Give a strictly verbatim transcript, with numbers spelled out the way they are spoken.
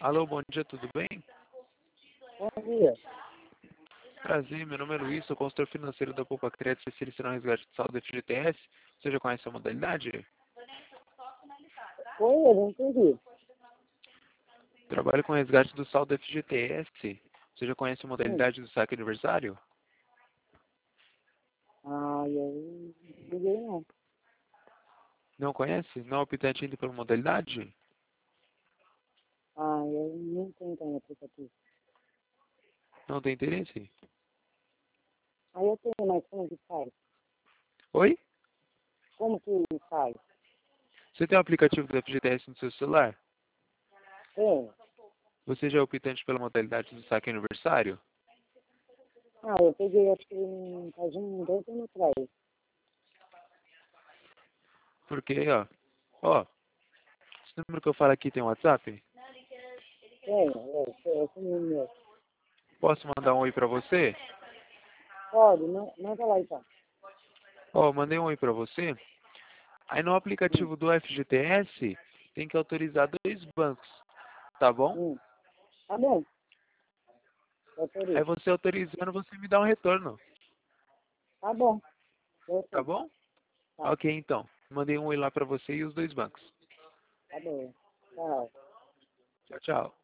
Alô, bom dia, tudo bem? Bom dia. Prazer, meu nome é Luiz, sou consultor financeiro da Poupa Crédito, especialista no resgate de saldo F G T S. Você já conhece a modalidade? Oi, eu não entendi. Trabalho com resgate do saldo F G T S. Você já conhece a Hum. modalidade do saque aniversário? Ah, eu não liguei não. Não conhece? Não é optante ainda pela modalidade? Ah, eu não tenho internet aplicativo. Não tem interesse? Ah, eu tenho, mas como que faz? Oi? Como que faz? Você tem o aplicativo do F G T S no seu celular? Tem. Você já é optante pela modalidade do saque aniversário? Ah, eu peguei acho que um, faz um dois anos atrás. Porque, ó, ó, esse número que eu falo aqui tem um WhatsApp? Tem, é, é esse mesmo meu. Posso mandar um oi pra você? Pode, ma- manda lá então. Ó, mandei um oi pra você. Aí no Hum, aplicativo do F G T S tem que autorizar dois bancos, tá bom? hum. Tá bom, Aí autorizo. você autorizando, você me dá um retorno, Tá bom, tá gostei. bom? Tá, Ok, então. Mandei um oi lá pra você e os dois bancos. tá bom. Tchau. Tchau, tchau.